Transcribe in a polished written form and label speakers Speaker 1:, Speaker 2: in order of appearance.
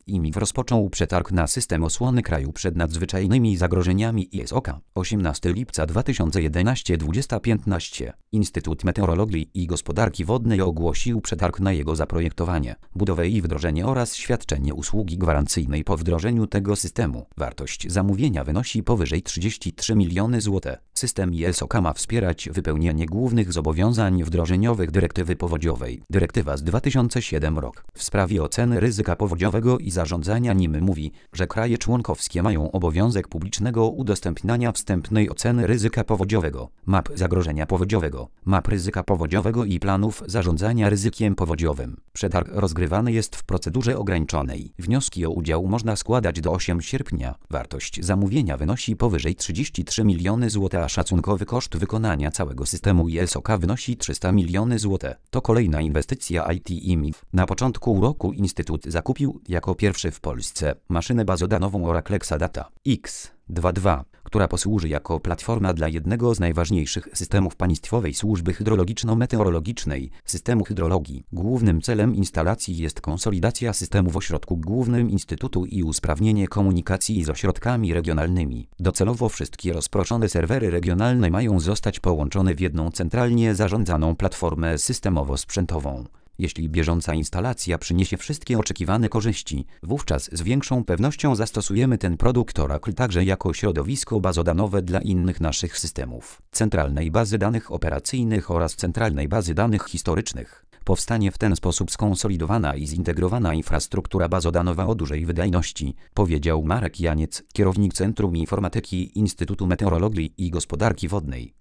Speaker 1: IMIF rozpoczął przetarg na system osłony kraju przed nadzwyczajnymi zagrożeniami ISOK. 18 lipca 2011 20:15. Instytut Meteorologii i Gospodarki Wodnej ogłosił przetarg na jego zaprojektowanie, budowę i wdrożenie oraz świadczenie usługi gwarancyjnej po wdrożeniu tego systemu. Wartość zamówienia wynosi powyżej 33 miliony zł. System ISOK ma wspierać wypełnianie głównych zobowiązań wdrożeniowych dyrektywy powodziowej. Dyrektywa z 2007 rok w sprawie oceny ryzyka powodziowego i zarządzania nim mówi, że kraje członkowskie mają obowiązek publicznego udostępniania wstępnej oceny ryzyka powodziowego, map zagrożenia powodziowego, map ryzyka powodziowego i planów zarządzania ryzykiem powodziowym. Przetarg rozgrywany jest w procedurze ograniczonej. Wnioski o udział można składać do 8 sierpnia. Wartość zamówienia wynosi powyżej 33 miliony zł, a szacunkowy koszt wykonania całego systemu ISOK wynosi 300 miliony zł. To kolejna inwestycja IT IMIF. Na początku roku Instytut zakupił jako pierwszy w Polsce maszynę bazodanową Oracle Exadata X22, która posłuży jako platforma dla jednego z najważniejszych systemów Państwowej Służby Hydrologiczno-Meteorologicznej, systemu hydrologii. Głównym celem instalacji jest konsolidacja systemu w ośrodku głównym Instytutu i usprawnienie komunikacji z ośrodkami regionalnymi. Docelowo wszystkie rozproszone serwery regionalne mają zostać połączone w jedną centralnie zarządzaną platformę systemowo-sprzętową. Jeśli bieżąca instalacja przyniesie wszystkie oczekiwane korzyści, wówczas z większą pewnością zastosujemy ten produkt Oracle także jako środowisko bazodanowe dla innych naszych systemów, centralnej bazy danych operacyjnych oraz centralnej bazy danych historycznych. Powstanie w ten sposób skonsolidowana i zintegrowana infrastruktura bazodanowa o dużej wydajności, powiedział Marek Janiec, kierownik Centrum Informatyki Instytutu Meteorologii i Gospodarki Wodnej.